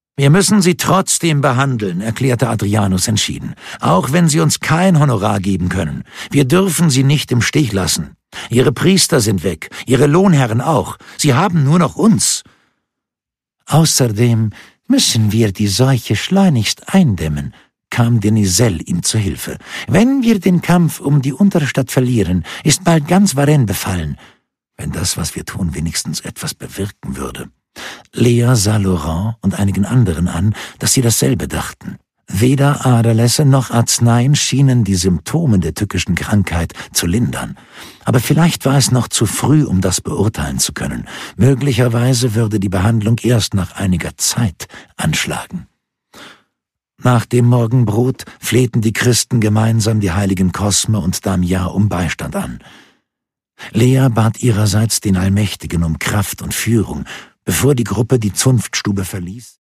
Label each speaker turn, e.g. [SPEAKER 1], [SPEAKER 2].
[SPEAKER 1] Wir müssen sie trotzdem behandeln, erklärte Adrianus entschieden, auch wenn sie uns kein Honorar geben können. Wir dürfen sie nicht im Stich lassen. Ihre Priester sind weg, ihre Lohnherren auch. Sie haben nur noch uns. Außerdem müssen wir die Seuche schleunigst eindämmen, kam Deniselle ihm zu Hilfe. Wenn wir den Kampf um die Unterstadt verlieren, ist bald ganz Varennes befallen. Wenn das, was wir tun, wenigstens etwas bewirken würde. Lea sah Laurent und einigen anderen an, dass sie dasselbe dachten. Weder Aderlässe noch Arzneien schienen die Symptome der tückischen Krankheit zu lindern. Aber vielleicht war es noch zu früh, um das beurteilen zu können. Möglicherweise würde die Behandlung erst nach einiger Zeit anschlagen. Nach dem Morgenbrot flehten die Christen gemeinsam die heiligen Cosme und Damiens um Beistand an. Lea bat ihrerseits den Allmächtigen um Kraft und Führung, bevor die Gruppe die Zunftstube verließ.